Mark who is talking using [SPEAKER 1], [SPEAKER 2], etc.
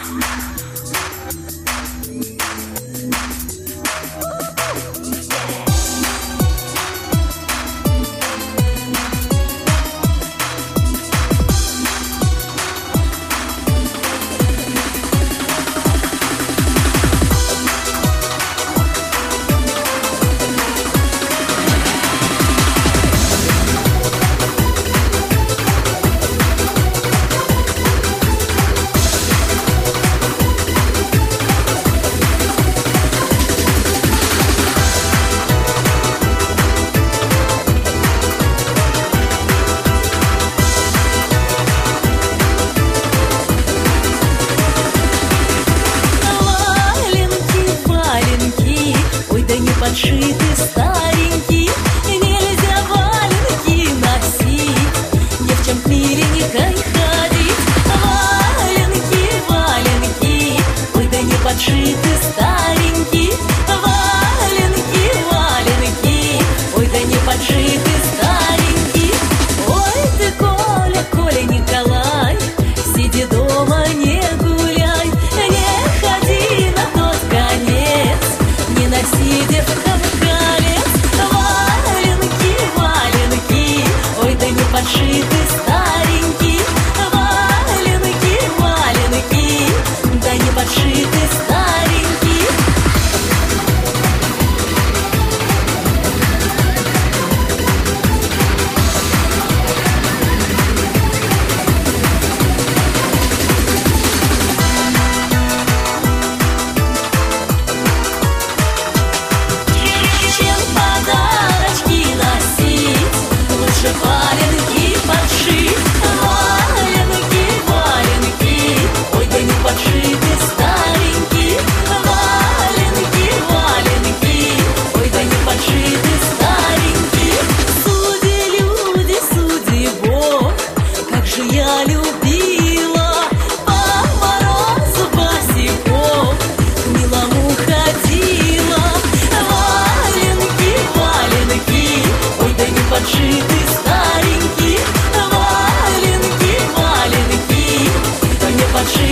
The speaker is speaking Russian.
[SPEAKER 1] Подшиты старенькие, нельзя валенки носить, ни в чем к миленькой ходить. Валенки, валенки, ой, да не подшиты старенькие. Валенки, валенки, ой, да не подшиты старенькие. Ой ты, Коля, Коля Николай, сиди дома, не гуляй, не ходи на тот конец, не носи девкам колец. Валенки, валенки, ой, да не подшиты старенькие. Валенки, валенки, да не подшиты старенькие. Чем подарочки носить, лучше валенки подшить. Валенки, валенки, ой, да не подшиты старенькие. Валенки, валенки, ой, да не подшиты старенькие. Суди, люди, суди, Бог, как же я любила по морозу босиком, к милому ходила. Валенки, валенки, ой, да не подшиты старенькие. Валенки, валенки, да не подшиты.